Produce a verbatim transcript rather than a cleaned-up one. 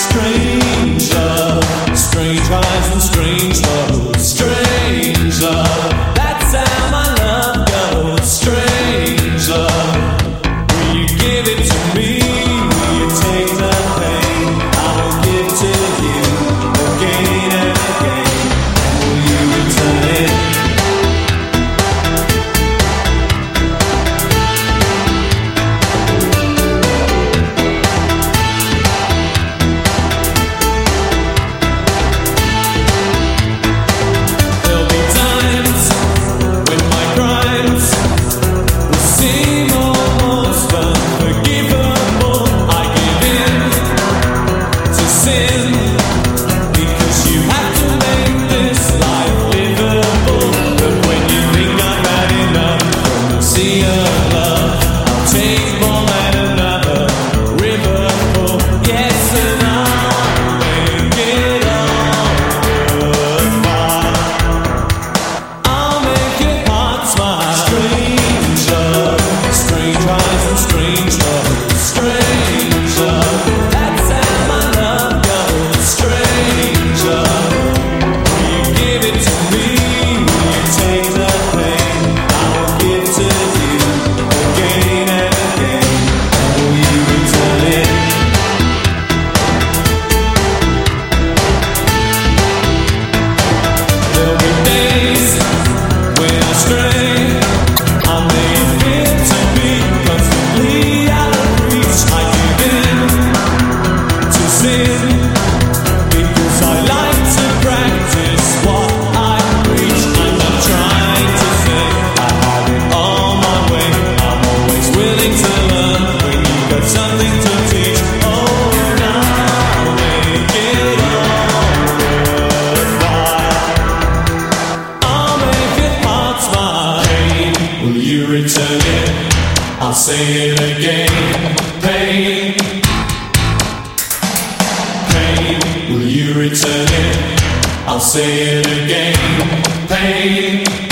Strange love, strange eyes and strange love. Strange love, that's how my love goes. Strange love, will you give it to me? Will you take the pain I will give to you again and again? Will you return it? Return it, I'll say it again. Pain, pain, will you return it? I'll say it again. Pain.